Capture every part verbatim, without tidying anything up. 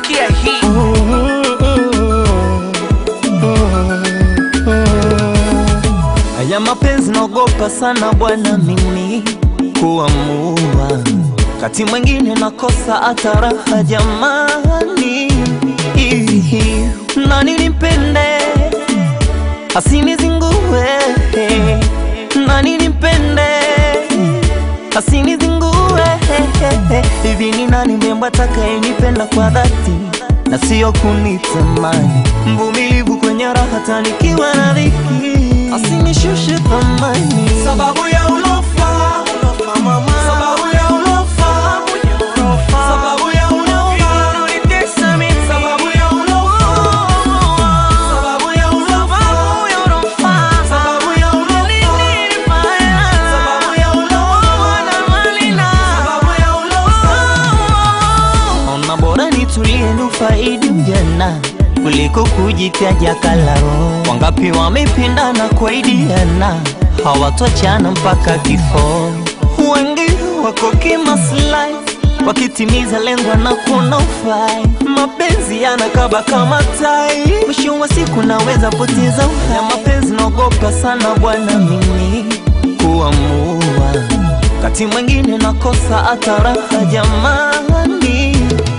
sikia hii. Haya mapenzi naogopa sana bwana mimi kuamua, kati mwingine nakosa hata raha jamani. Nani nimpende asinizingue, nani nimpende asinizingue. Hivi ni nani mrembo atakayenipenda kwa dhati na sio kunitamani, mvumilivu kwenye raha hata nikiwa na dhiki, asinishushe thamani. Sababu ya ulofa, ulofa mama. Sababu ya ulofa, sababu ya ulofa, unanitesa mimi. Sababu ya ulofa, sababu ya ulofa, sababu ya ulofa, sababu ya ulofa, na malina. Sababu ya ulofa, ona bora nitulie nufaidi ujana kuliko kujitaja kalao. Wangapi wamependana kwa idiana hawatoachana mpaka kifo. Wengi wako kimaslahi wakitimiza lengo na kuona ufai. Mapenzi yanakaba kama tai, mwisho wa siku naweza poteza uhai. Mapenzi naogopa sana bwana mimi kuamua, kati mwingine nakosa hata raha jamani.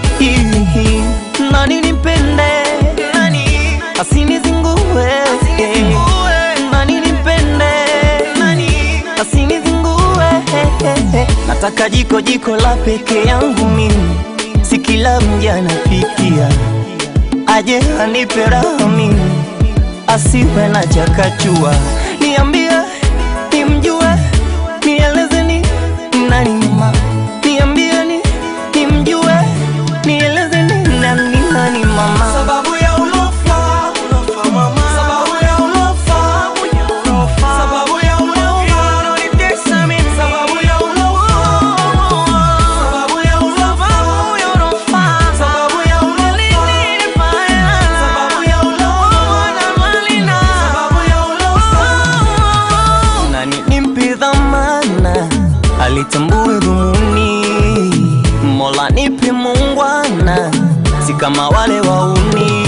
Nani nimpende asinizingue, nani nimpende asinizingue. Nataka jiko jiko la peke yangu mimi, si kila mja anapikia. Aje anipe raha mimi, asiwe na chakachua. Niambie nimjue, nieleze ni nani mama. Niambie ni nimjue, nieleze ni nani nani mama. sababu ya ulofa, ulofa mama. Sababu ya ulofa, sababu ya ulofa, unanitesa mimi. Sababu ya ulofa, sababu ya ulofa, sababu ya ulofa, sababu ya ulofa, na malina. Sababu ya ulofa, nani nimpe dhamana alitambue dhumuni. Mola nipe muungwana, si kama wale wauni.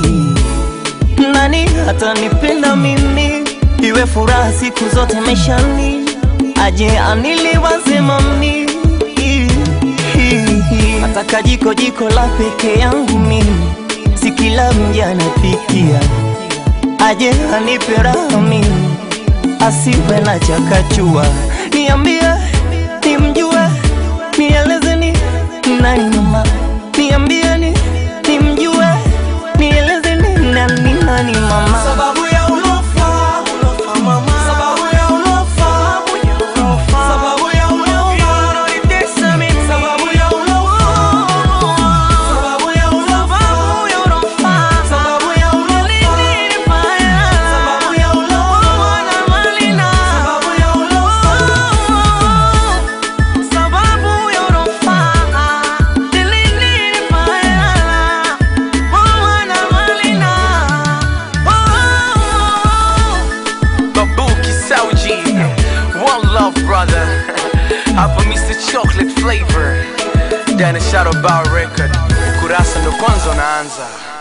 Nani hata nipenda mimi, iwe furaha siku zote maishani. Aje aniliwaze mami, nataka jiko jiko la peke yangu mimi, si kila mja anapikia. Aje anipe raha mimi, asiwe na chakachua. Niambie nimjue, nieleze ni nani mama. Niambie ni nimjue, nieleze ni nani nani mama. sababu ya ulofa, ulofa mama. Sababu ya ulofa, sababu ya ulofa, unanitesa mimi. Sababu ya ulofa, sababu ya ulofa, sababu ya ulofa, sababu ya ulofa, na malina. Sababu ya ulofa, sababu ya ulofa, Babuki Sauji, one love brother. Hapa Mister Chocolate Flavor, ndani ya Shadow Bar Record. Kurasa ndo kwanza unaanza.